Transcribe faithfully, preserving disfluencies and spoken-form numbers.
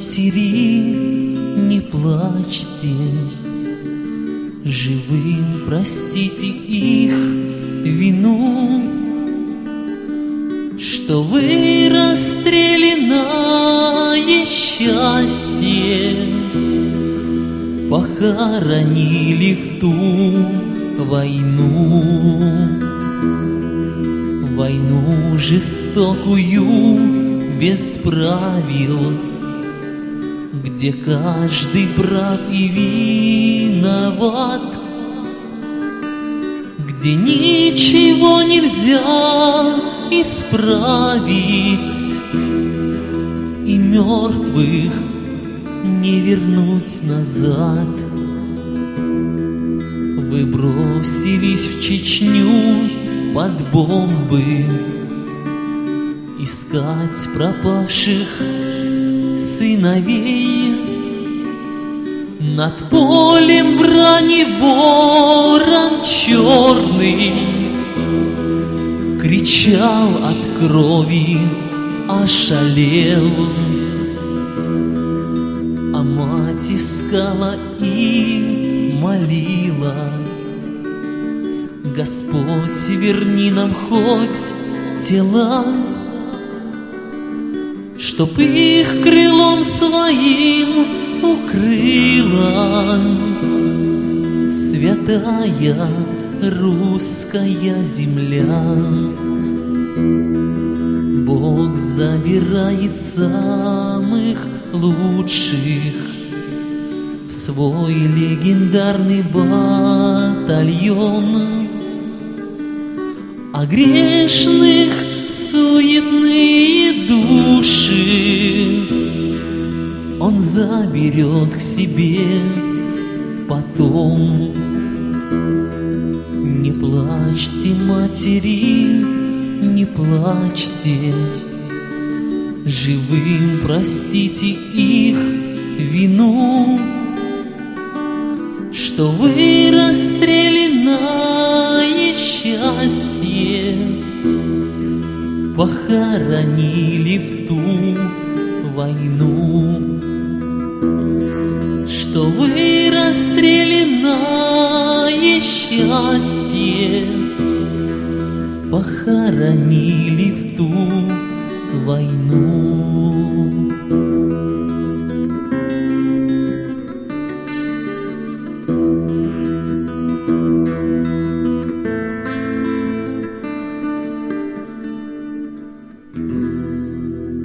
матери, не плачьте, живым простите их вину, что вы расстрелянное счастье похоронили в ту войну, войну жестокую, без правил, где каждый прав и виноват, где ничего нельзя исправить, и мертвых не вернуть назад. Вы бросились в Чечню под бомбы искать пропавших сыновей. Над полем брани ворон черный кричал от крови, ошалел, а мать искала и молила: Господь, верни нам хоть тела, чтоб их крылом своим укрыла святая русская земля. Бог забирает самых лучших в свой легендарный батальон, а грешных суетные души Он заберет к себе потом. Не плачьте, матери, не плачьте, живым простите их вину, что вы расстрелянное счастье похоронили в ту войну, что вы расстрелянное счастье похоронили в ту войну.